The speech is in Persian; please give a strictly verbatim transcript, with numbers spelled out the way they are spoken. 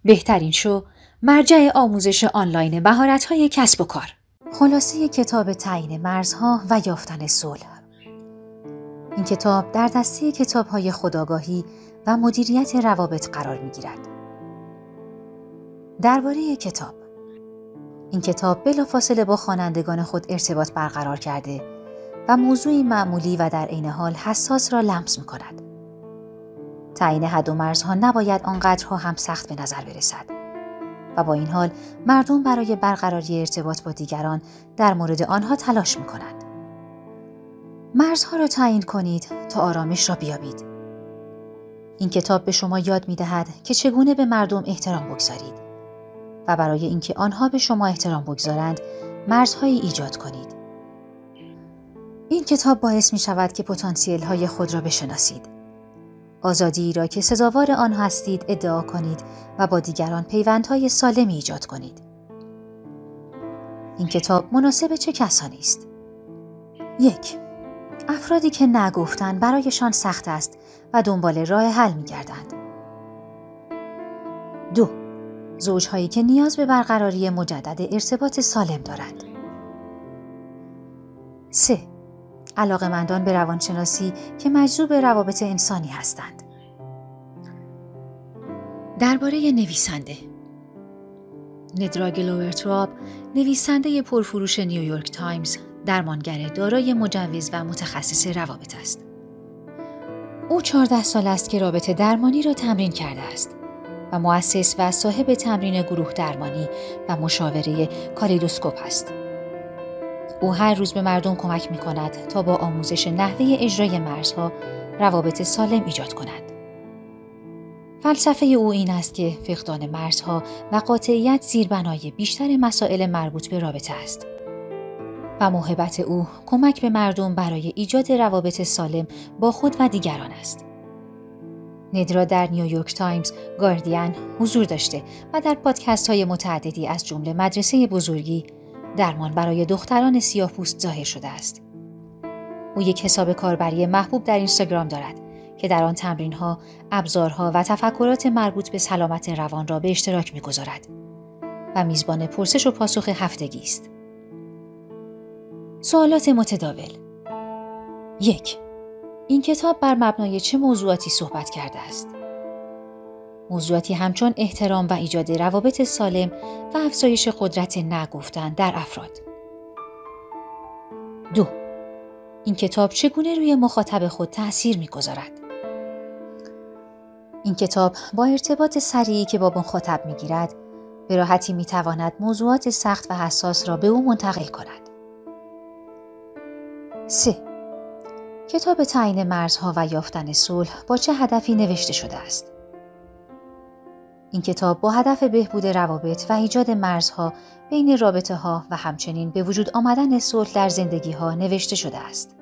بهترین شو، مرجع آموزش آنلاین مهارت‌های کسب و کار. خلاصه کتاب تعیین مرزها و یافتن صلح. این کتاب در دسته کتاب‌های خودآگاهی و مدیریت روابط قرار می‌گیرد. درباره کتاب: این کتاب بلافاصله با خوانندگان خود ارتباط برقرار کرده و موضوعی معمولی و در عین حال حساس را لمس می‌کند. تعیین حد و مرزها نباید آنقدرها هم سخت به نظر برسد و با این حال مردم برای برقراری ارتباط با دیگران در مورد آنها تلاش می‌کنند. مرزها را تعیین کنید تا آرامش را بیابید. این کتاب به شما یاد می‌دهد که چگونه به مردم احترام بگذارید و برای اینکه آنها به شما احترام بگذارند مرزهایی ایجاد کنید. این کتاب باعث می‌شود که پتانسیل‌های خود را بشناسید. آزادی را که سزاوار آن هستید ادعا کنید و با دیگران پیوندهای سالمی ایجاد کنید. این کتاب مناسب چه کسانی است؟ یک، افرادی که نگفتن برایشان سخت است و دنبال راه حل می‌گردند. دو، زوجهایی که نیاز به برقراری مجدد ارتباط سالم دارند. سه، علاقه‌مندان به روانشناسی که مجذوب روابط انسانی هستند. درباره نویسنده: ندرا گلوورتراب، نویسنده پرفروش نیویورک تایمز، درمانگر دارای مجوز و متخصص روابط است. او چهارده سال است که رابطه درمانی را تمرین کرده است و مؤسس و صاحب تمرین گروه درمانی و مشاوره کالیدوسکوپ است. او هر روز به مردم کمک می کند تا با آموزش نحوه اجرای مرزها روابط سالم ایجاد کنند. فلسفه او این است که فقدان مرزها و قاطعیت زیربنای بیشتر مسائل مربوط به رابطه است و موهبت او کمک به مردم برای ایجاد روابط سالم با خود و دیگران است. ندرا در نیویورک تایمز، گاردین حضور داشته و در پادکست های متعددی از جمله مدرسه بزرگی، درمان برای دختران سیاه‌پوست ظاهر شده است. او یک حساب کاربری محبوب در اینستاگرام دارد که در آن تمرین‌ها، ابزارها و تفکرات مربوط به سلامت روان را به اشتراک می‌گذارد و میزبان پرسش و پاسخ هفتگی است. سوالات متداول: یک، این کتاب بر مبنای چه موضوعاتی صحبت کرده است؟ موضوعاتی همچون احترام و ایجاد روابط سالم و افزایش قدرت نگفتن در افراد. دو، این کتاب چگونه روی مخاطب خود تأثیر می‌گذارد؟ این کتاب با ارتباط سریعی که با مخاطب می‌گیرد، به راحتی می‌تواند موضوعات سخت و حساس را به او منتقل کند. سه، کتاب تعیین مرزها و یافتن صلح با چه هدفی نوشته شده است؟ این کتاب با هدف بهبود روابط و ایجاد مرزها بین رابطه‌ها و همچنین به وجود آمدن صلح در زندگی‌ها نوشته شده است.